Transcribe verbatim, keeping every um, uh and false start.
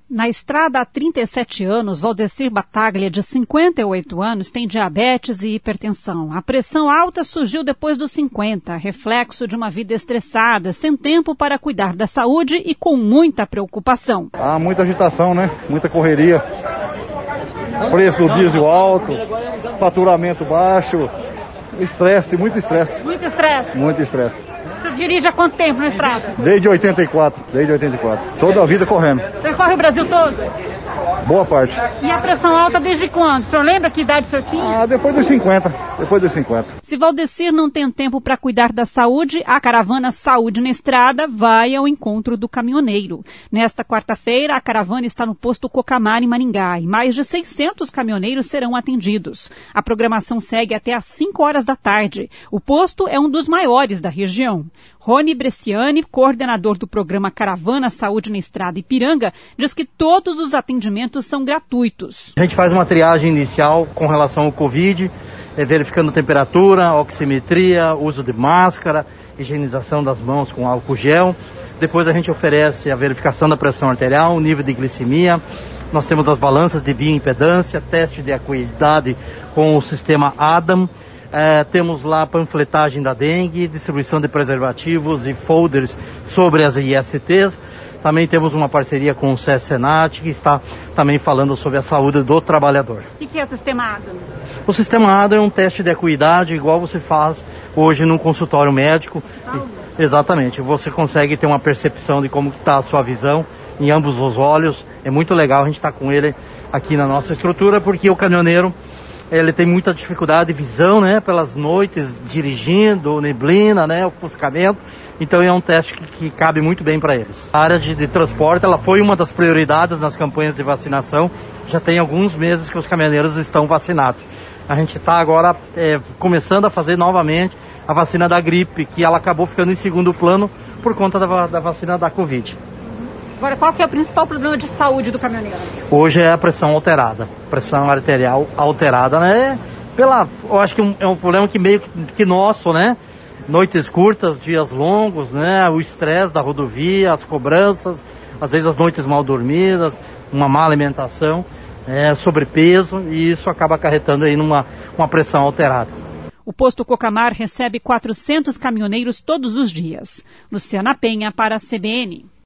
Na estrada há trinta e sete anos, Valdecir Bataglia, de cinquenta e oito anos, tem diabetes e hipertensão. A pressão alta surgiu depois dos cinquenta, reflexo de uma vida estressada, sem tempo para cuidar da saúde e com muita preocupação. Há muita agitação, né? Muita correria. Preço do diesel alto, faturamento baixo, estresse, muito estresse. Muito estresse? Muito estresse. Você dirige há quanto tempo na estrada? Desde oitenta e quatro, desde oitenta e quatro. Toda a vida correndo. Você corre o Brasil todo? Boa parte. E a pressão alta desde quando? O senhor lembra que idade o senhor tinha? Ah, depois dos cinquenta. Depois dos cinquenta. Se Valdecir não tem tempo para cuidar da saúde, a caravana Saúde na Estrada vai ao encontro do caminhoneiro. Nesta quarta-feira, a caravana está no posto Cocamar, em Maringá, e mais de seiscentos caminhoneiros serão atendidos. A programação segue até às cinco horas da tarde. O posto é um dos maiores da região. Rony Bresciani, coordenador do programa Caravana Saúde na Estrada Ipiranga, diz que todos os atendimentos são gratuitos. A gente faz uma triagem inicial com relação ao Covid, verificando temperatura, oximetria, uso de máscara, higienização das mãos com álcool gel. Depois a gente oferece a verificação da pressão arterial, nível de glicemia. Nós temos as balanças de bioimpedância, teste de acuidade com o sistema ADAM. É, temos lá a panfletagem da dengue, distribuição de preservativos e folders sobre as I S Ts. Também temos uma parceria com o SESC-Senat, que está também falando sobre a saúde do trabalhador. O que é o sistema ADAM? O sistema ADAM é um teste de acuidade, igual você faz hoje num consultório médico. Ah, e, exatamente, você consegue ter uma percepção de como está a sua visão em ambos os olhos. É muito legal a gente estar com ele aqui na nossa estrutura, porque o caminhoneiro ele tem muita dificuldade de visão, né, pelas noites, dirigindo, neblina, né, ofuscamento. Então é um teste que, que cabe muito bem para eles. A área de, de transporte, ela foi uma das prioridades nas campanhas de vacinação. Já tem alguns meses que os caminhoneiros estão vacinados. A gente está agora é, começando a fazer novamente a vacina da gripe, que ela acabou ficando em segundo plano por conta da, da vacina da Covid. Agora, qual que é o principal problema de saúde do caminhoneiro? Hoje é a pressão alterada, pressão arterial alterada, né? Pela, eu acho que é um problema que meio que, que nosso, né? Noites curtas, dias longos, né? O estresse da rodovia, as cobranças, às vezes as noites mal dormidas, uma má alimentação, é, sobrepeso, e isso acaba acarretando aí numa uma pressão alterada. O posto Cocamar recebe quatrocentos caminhoneiros todos os dias. Luciana Penha para a C B N.